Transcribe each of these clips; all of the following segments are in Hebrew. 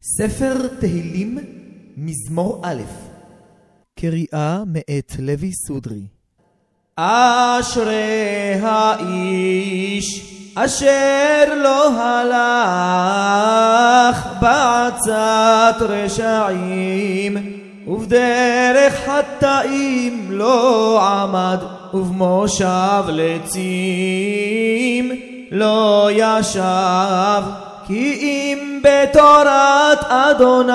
ספר תהילים, מזמור א'. קריאה מאת לוי סודרי. אשרי האיש אשר לא הלך בעצת רשעים, ובדרך חטאים לא עמד, ובמושב לצים לא ישב. כי אם בתורת אדוני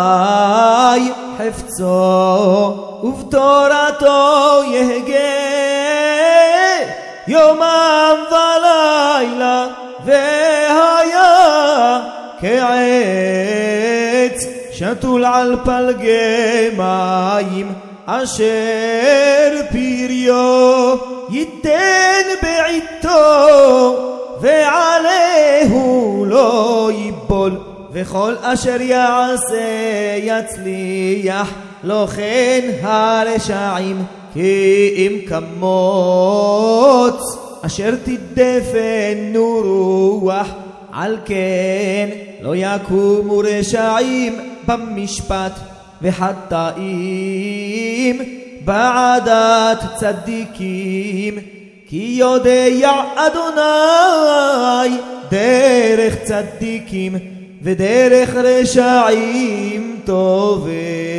חפצו, ובתורתו יהגה יומם ולילה, והיה כעץ שתול על פלגי מים, אשר פריו ייתן בעיתו, ועליהו לא ייפול, וכל אשר יעשה יצליח. לא כן הרשעים כי אם כמוץ, אשר תדפנו רוח. על כן לא יקומו רשעים במשפט, וחטאים בעדת צדיקים. כי יודע אדוני דרך צדיקים, ודרך רשעים טובים.